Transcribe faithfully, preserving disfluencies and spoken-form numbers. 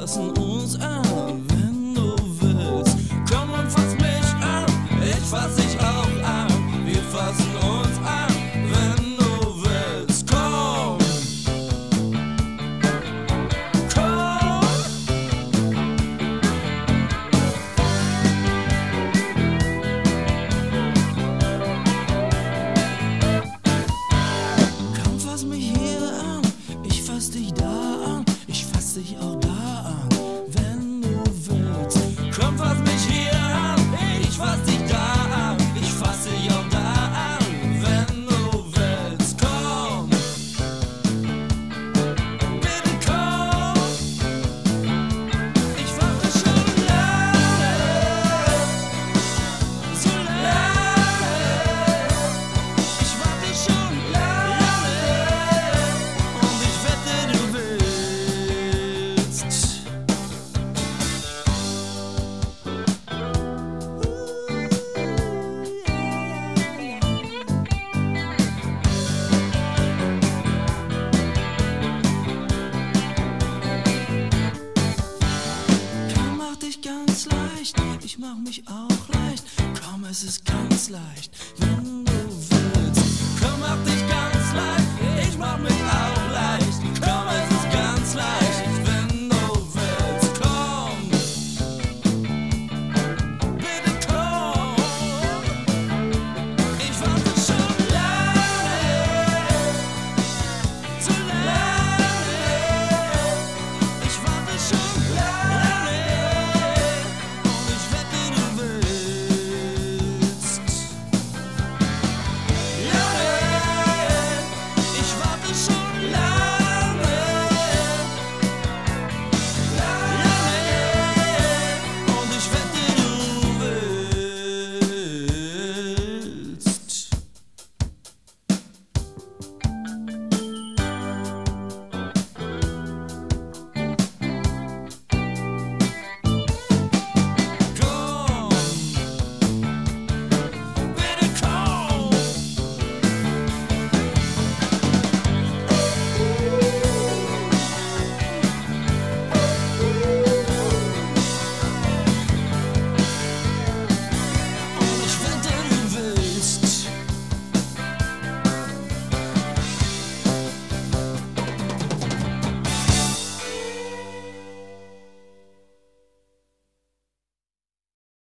fassen uns an, wenn du willst. Komm und fass mich an, ich fass dich auch an. Wir fassen uns an, wenn du willst. Komm, komm. Komm, fass mich hier an, ich fass dich da an. Ich fass dich auch da an, wenn du willst. Komm, fass mich hier an, ich fass dich da an. Ich fass dich auch da an, wenn du willst. Komm, bitte komm. Ich warte schon lange, so lange. Ich warte schon lange und ich wette, du willst. Komm, mach dich ganz leicht, ich mach mich auch leicht. Komm, es ist ganz leicht, wenn du willst. Komm, mach dich ganz leicht, ich mach mich auch